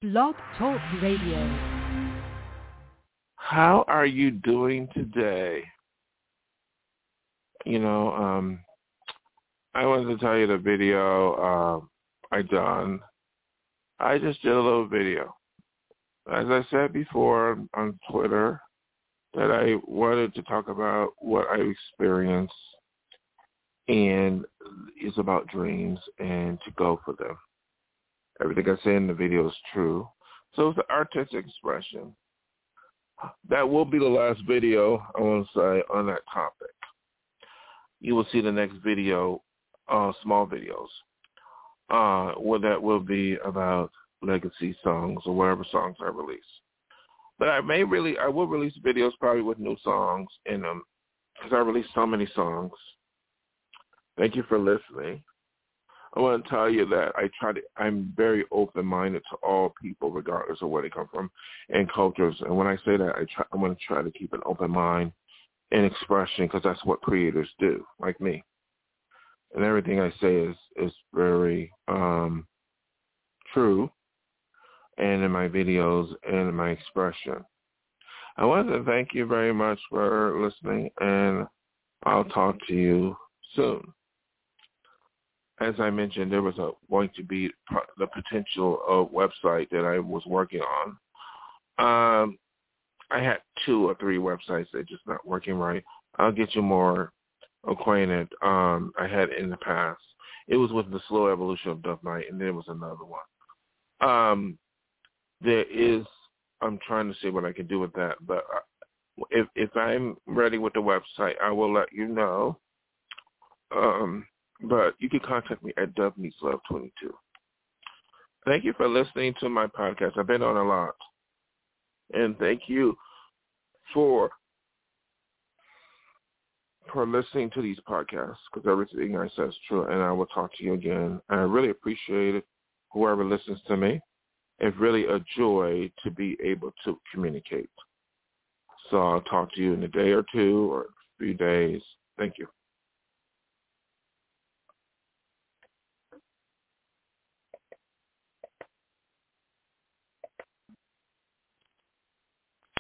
Blog Talk Radio. How are you doing today? I wanted to tell you the video I done. I just did a little video. As I said before on Twitter, that I wanted to talk about what I experienced, and it's about dreams and to go for them. Everything I say in the video is true. So it's the artistic expression. That will be the last video I want to say on that topic. You will see the next video, small videos, that will be about legacy songs or whatever songs I release. But I will release videos probably with new songs in them because I release so many songs. Thank you for listening. I want to tell you that I'm very open-minded to all people, regardless of where they come from, and cultures. And when I say that, I'm going to try to keep an open mind and expression because that's what creators do, like me. And everything I say is very true, and in my videos and in my expression. I want to thank you very much for listening, and I'll talk to you soon. As I mentioned, there was going to be the potential website that I was working on. I had 2 or 3 websites that just not working right. I'll get you more acquainted. I had in the past. It was with the Slow Evolution of Duff Knight, and there was another one. I'm trying to see what I can do with that, but if I'm ready with the website, I will let you know. But you can contact me at DuffNeedsLove22. Thank you for listening to my podcast. I've been on a lot. And thank you for listening to these podcasts, because everything I say is true, and I will talk to you again. I really appreciate it, whoever listens to me. It's really a joy to be able to communicate. So I'll talk to you in a day or 2 or a few days. Thank you.